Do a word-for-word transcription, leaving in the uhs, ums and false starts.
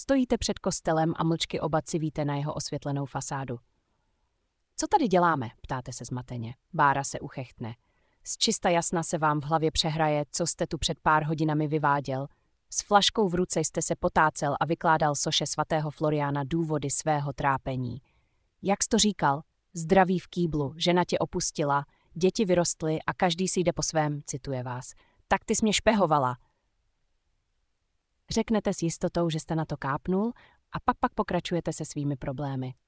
Stojíte před kostelem a mlčky oba civíte na jeho osvětlenou fasádu. Co tady děláme? Ptáte se zmateně. Bára se uchechtne. Z čista jasna se vám v hlavě přehraje, co jste tu před pár hodinami vyváděl. S flaškou v ruce jste se potácel a vykládal soše svatého Floriána důvody svého trápení. Jak jsi to říkal? Zdraví v kýblu, žena tě opustila, děti vyrostly a každý si jde po svém, cituje vás. Tak ty jsi mě špehovala. Řeknete s jistotou, že jste na to kápnul a pak pak pokračujete se svými problémy.